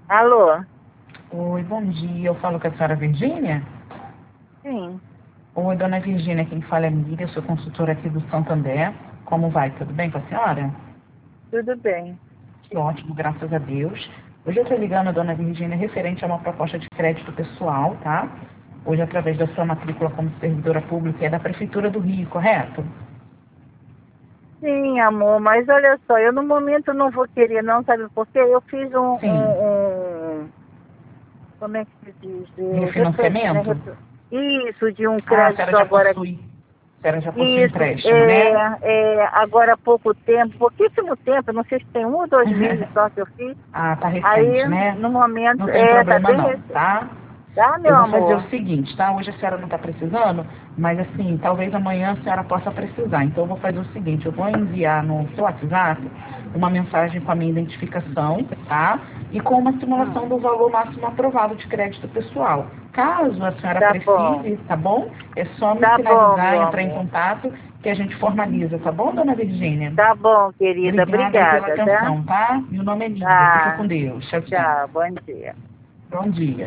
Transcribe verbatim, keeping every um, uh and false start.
Alô? Oi, bom dia. Eu falo com a senhora Virgínia? Sim, Oi, dona Virgínia, quem fala é Miriam, eu sou consultora aqui do Santander. Como vai? Tudo bem com a senhora? tudo bem. Que ótimo, graças a Deus. Hoje eu estou ligando a dona Virgínia referente a uma proposta de crédito pessoal, tá? Hoje, através da sua matrícula como servidora pública, é da Prefeitura do Rio, correto? Sim, amor, mas olha só, eu no momento não vou querer não, sabe por quê? Eu fiz um, Sim. um, um como é que se diz? Eu repre- né, Refinanciamento? repre- isso, de um Ah, a senhora crédito já agora. possui. A senhora já possui Isso, empréstimo, é, né? é, agora há pouco tempo, pouquíssimo tempo, não sei se tem um ou dois meses só que eu fiz. Ah, tá Aí, recente, né? no momento, Não tem é, tá problema bem não, recente. tá? Tá, Eu meu vou fazer o amor? seguinte, tá? Hoje a senhora não está precisando, mas assim, talvez amanhã a senhora possa precisar. Então eu vou fazer o seguinte, eu vou enviar no seu WhatsApp uma mensagem com a minha identificação, tá? E com uma simulação Hum, do valor máximo aprovado de crédito pessoal. Caso a senhora tá bom. precise, tá bom? É só me Tá bom, sinalizar, meu entrar em amor. contato, que a gente formaliza, tá bom, dona Virgínia? Tá bom, querida. Obrigada aí pela Obrigada, tá? atenção, tá? Meu nome é Lídia. Fica com Tá. Deus. Tchau, tchau. Tchau, bom dia. Bom dia.